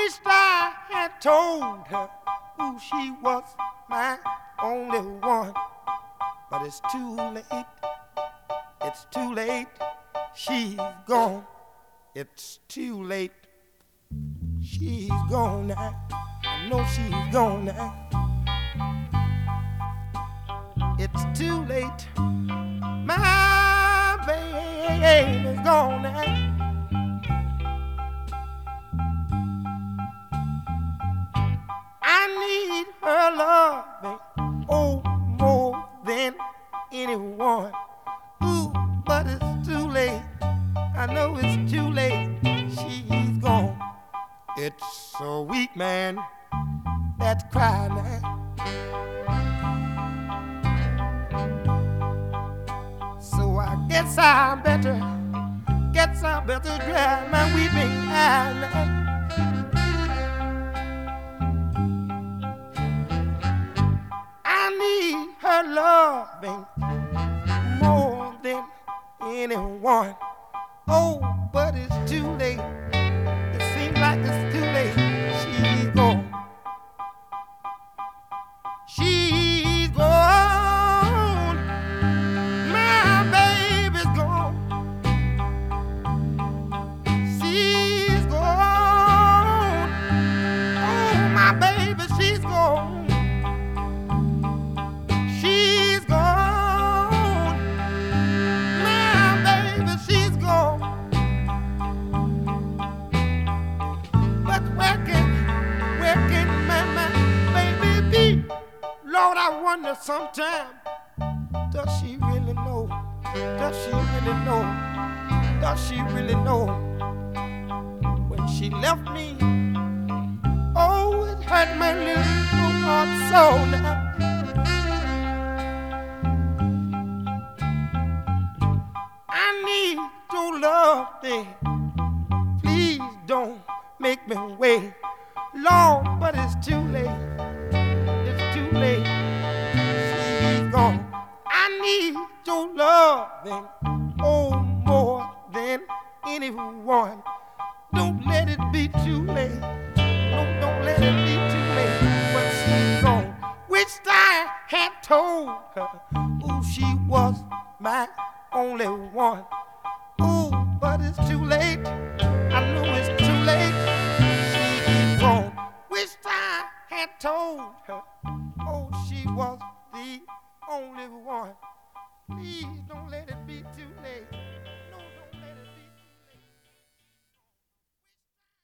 Wished I had told her who she was my only one. But it's too late, it's too late, she's gone. It's too late, she's gone now. I know she's gone now. It's too late, my baby's gone now. I need her loving, oh, more than anyone. Ooh, but it's too late. I know it's too late. She's gone. It's a weak man that's crying now. So I guess I better dry my weeping eyes now. Her loving more than anyone. Oh, but it's too late. It seems like it's too late. She's gone. She's gone. My baby's gone. She's gone. Oh, my baby, she's gone. Lord, I wonder sometime, does she really know? Does she really know? Does she really know? When she left me, oh, it hurt my little heart so now. I need your love, babe. Please don't make me wait, Lord, but it's too late. Too late, she's gone. I need your loving, oh, more than anyone. Don't let it be too late. Don't let it be too late. But she's gone. Wished I had told her who she was my only one. Oh, but it's too late.